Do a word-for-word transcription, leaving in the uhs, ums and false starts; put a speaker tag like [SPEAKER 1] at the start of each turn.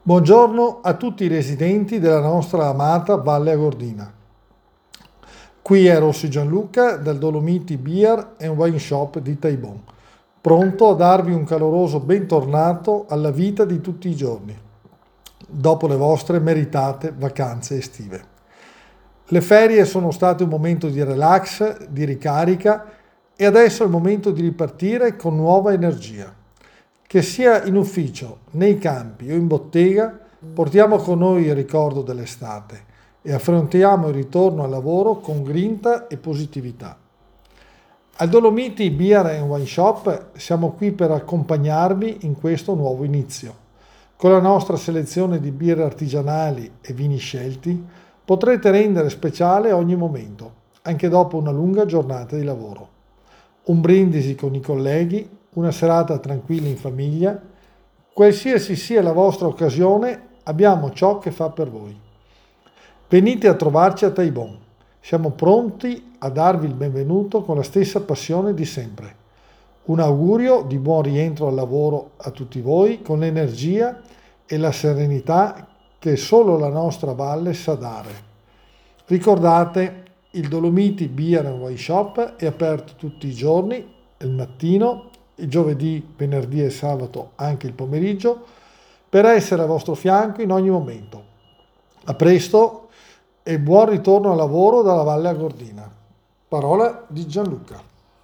[SPEAKER 1] Buongiorno a tutti i residenti della nostra amata Valle Agordina. Qui è Rossi Gianluca del Dolomiti Beer and Wine Shop di Taibon, pronto a darvi un caloroso bentornato alla vita di tutti i giorni, dopo le vostre meritate vacanze estive. Le ferie sono state un momento di relax, di ricarica e adesso è il momento di ripartire con nuova energia. Che sia in ufficio, nei campi o in bottega, portiamo con noi il ricordo dell'estate e affrontiamo il ritorno al lavoro con grinta e positività. Al Dolomiti Beer and Wine Shop siamo qui per accompagnarvi in questo nuovo inizio. Con la nostra selezione di birre artigianali e vini scelti potrete rendere speciale ogni momento, anche dopo una lunga giornata di lavoro. Un brindisi con i colleghi, una serata tranquilla in famiglia, qualsiasi sia la vostra occasione, abbiamo ciò che fa per voi. Venite a trovarci a Taibon, siamo pronti a darvi il benvenuto con la stessa passione di sempre. Un augurio di buon rientro al lavoro a tutti voi, con l'energia e la serenità che solo la nostra valle sa dare. Ricordate, il Dolomiti Beer and Wine Shop è aperto tutti i giorni, il mattino, il giovedì, venerdì e sabato anche il pomeriggio, per essere a vostro fianco in ogni momento. A presto e buon ritorno al lavoro dalla Valle Agordina. Parola di Gianluca.